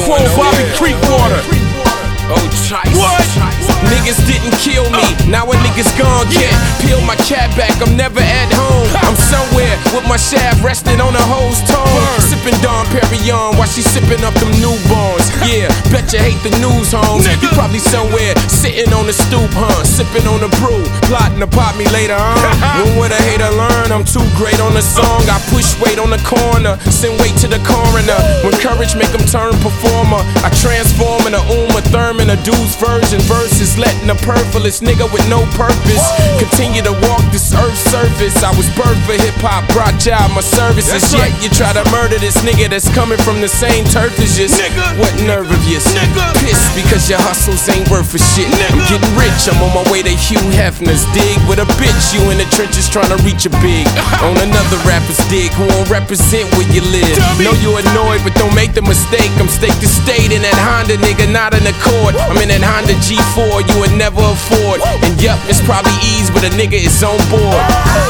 Quo, Bobby Creekwater. Oh, Chice. What? Niggas didn't kill me, now a nigga's gone, yeah. Peel my cap back, I'm never at home. I'm somewhere with my shaft resting on a hoe's tongue. Sipping Dom Perignon while she sipping up them newborns. Yeah, bet you hate the news, homes. You probably somewhere sitting on the stoop, huh? Sipping on the brew, plotting to pop me later, huh? When would a hater learn? I'm too great on the song. I push weight on the corner, send weight to the coroner. When courage make them turn performer, I transform in a Uma Thurman, a dude's version. Versus letting a purpleist nigga with no purpose continue to walk this earth's surface. I was birthed for hip-hop, brought y'all my services. Yet you try to murder this nigga that's coming from the same turf as you. What nerve of yours? Pissed because your hustles ain't worth a shit. I'm getting rich, I'm on my way to Hugh Hefner's dig. With a bitch, you in the trenches trying to reach a big. On another rapper's dig, who won't represent where you live. Know you annoyed, but don't make the mistake. I'm stake to state in that Honda, nigga, not an Accord. I'm in that Honda G4 you would never afford. And yup, it's probably ease, but a nigga is on board.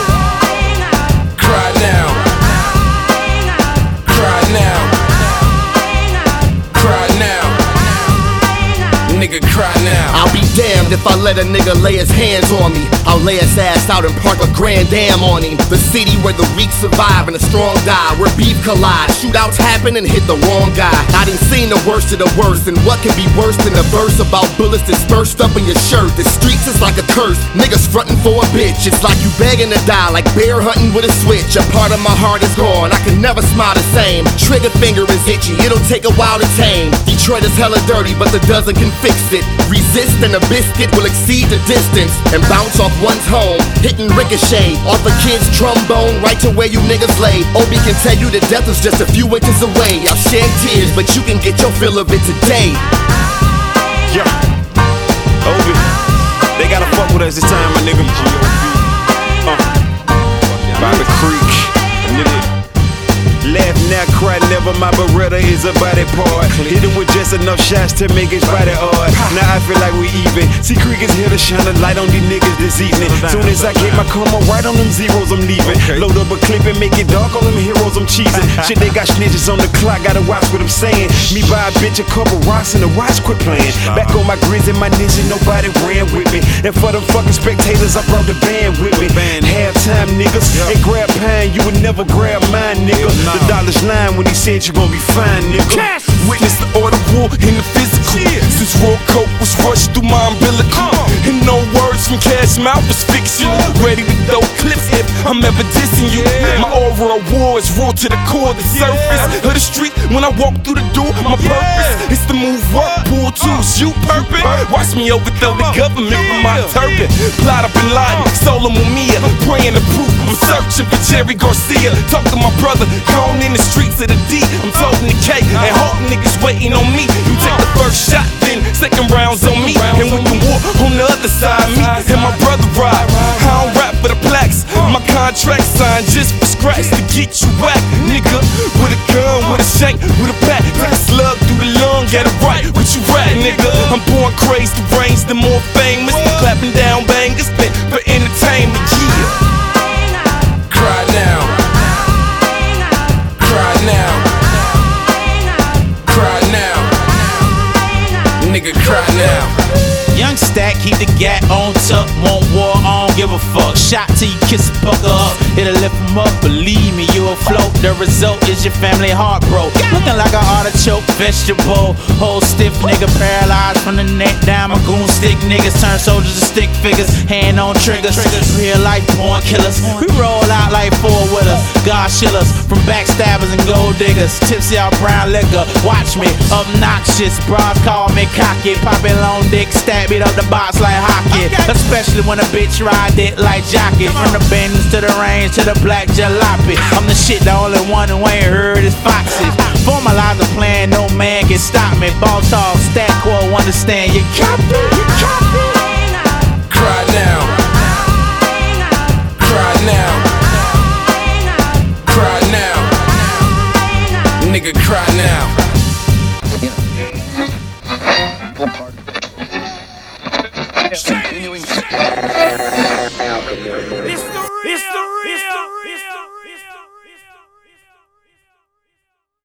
Cry now. Cry now. Cry now. Nigga, cry now. I'll be damned if I let a nigga lay his hands on me. I'll lay his ass out and park a Grand Dam on him. The city where the weak survive and the strong die, where beef collide, shootouts happen and hit the wrong guy. I done seen the worst of the worst, and what can be worse than a verse about bullets dispersed up in your shirt? The streets is like a curse, niggas frontin' for a bitch. It's like you begging to die, like bear hunting with a switch. A part of my heart is gone, I can never smile the same. Trigger finger is itchy, it'll take a while to tame. Detroit is hella dirty, but the dozen can fix it. Resist and a biscuit will exceed the distance and bounce off one's home, hitting ricochet off a kid's trombone right to where you niggas lay. Obi can tell you that death is just a few inches away. I'll shed tears, but you can get your fill of it today. Yeah, Obi, they gotta fuck with us this time, my nigga. Bobby Creek, nigga. Laugh now, cry never, my Beretta is a body part. Hit him with just enough shots to make his body hard. Now I feel like we even. See, Creek is here to shine a light on these niggas this evening. Soon as I get my karma right on them zeros, I'm leaving. Load up a clip and make it dark on them heroes, I'm cheesing. Shit, they got snitches on the clock, gotta watch what I'm saying. Me buy a bitch a couple rocks and the watch quit playing. Back on my grizz and my ninja, nobody ran with me. And for them fucking spectators, I brought the band with me. Halftime niggas, they grab pine, you would never grab mine, nigga. The dollar's line when he said you gon' be fine, nigga. Witness the order war in the physical. Since raw coke was rushed through my umbilical. And no words from Cash Mouth is fictional. Ready to throw clips if I'm ever dissing you. My aura of war is raw to the core, the surface of the street. When I walk through the door, my purpose is to move up, pull tools, shoot purpose. Watch me overthrow the government with my turban. Plot up in line, Solo Mumia, praying to proof. I'm searching for Jerry Garcia. Talk to my brother, gone in the streets of the D. I'm toting the K and hope niggas waiting on me. You take the first shot, then second round's on me. And when you walk on the other side, me and my brother ride. I don't rap for the plaques, my contract signed just for scratch to get you whack, nigga. With a gun, with a shank, with a bat, take a slug through the lung, get it right. What you rat, nigga? I'm born crazed, the brains, the more famous. Clapping down bangers, fit for entertainment, yeah. Cry now. Cry now. Cry now. Nigga, cry now. Young Stack, keep the gat on tuck, won't war, I don't give a fuck. Shot till you kiss the pucker up, it'll lift him up, believe me, you'll float. The result is your family heart broke. Looking like an artichoke vegetable. Whole stiff nigga paralyzed from the neck down. My goon stick niggas turn soldiers to stick figures. Hand on triggers, real life born killers. We roll out like four-wheelers, God shillers. From backstabbers and gold diggers. Tipsy out brown liquor, watch me, obnoxious. Bras call me cocky, poppin' long dick, stab beat up the box like hockey. Especially when a bitch ride it like jockey. From the bends to the range to the black jalopy. I'm the shit, the only one who ain't heard is Foxy. Formalize the plan, no man can stop me. Ball talk, Stack Quo, understand you copy, you copy. Cry now. Cry now. Cry now. Nigga, cry now. It's the real.